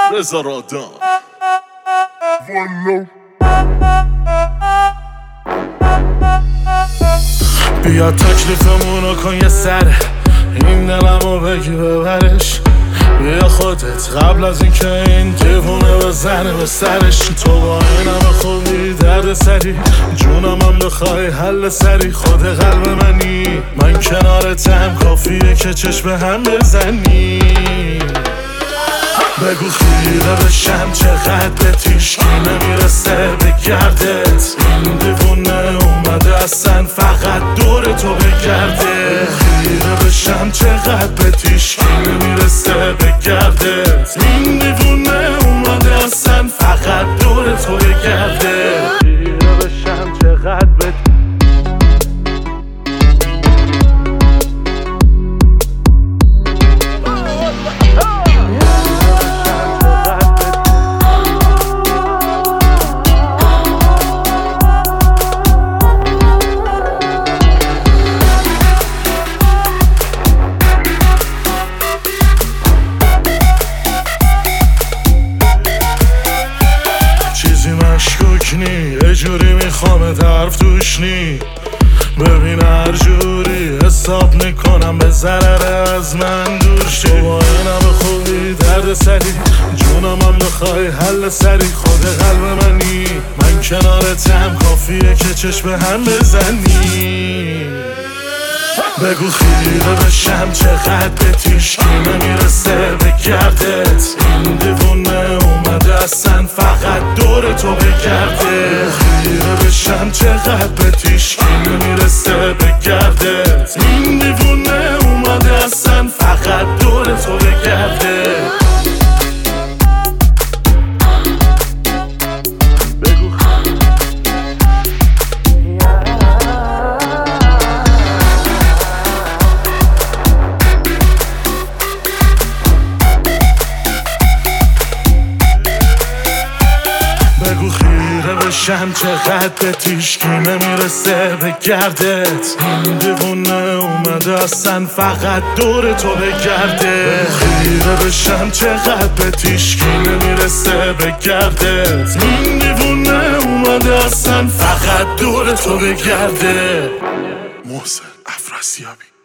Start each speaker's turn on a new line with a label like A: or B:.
A: رضا رادان.
B: بیا تکلیفمونو کن یه سره، این دلمو بگی ببرش. بیا خودت قبل از اینکه این دیوونه بزنه به سرش. تو با اینم خوبی درد سری، جونم هم بخوای حل سری. خود قلب منی، من کنارتم، کافیه که چشم هم بزنی. بگو خیره بشم چقدر به تیشکی نمیرسه به گردت. این دیوونه اومده اصلا فقط دور تو بگرده. خیره بشم چقدر به تیشکی نمیرسه به گردت. این دیوونه اومده اصلا فقط دور تو بگرده. خیره بشم چقدر به یه جوری میخوامت حرف توش نی. ببین هر جوری حساب میکنم به ضرر از من دور شی. تو با اینم خوبی درد سری، جونم هم بخوای حل سری. خود قلب منی، من کنارتم، کافیه که چشم هم بزنی. بگو خیره بشم چقدر به تیشکی نمیرسه به گردت. این دیوونه اومده اصلا فقط دور تو بگرده. خیره بشم چقدر به تیشکی نمیرسه به گردت. این دیوونه اومده اصلا فقط دور تو بگرده. بگو خیره بشم چقدر به تیشکی نمیرسه به گردت. این دیوونه اومده اصلا فقط دور تو بگرده. خیره بشم چقدر به تیشکی نمیرسه به گردت. این دیوونه اومده اصلا فقط دور تو بگرده.
A: محسن افراسیابی.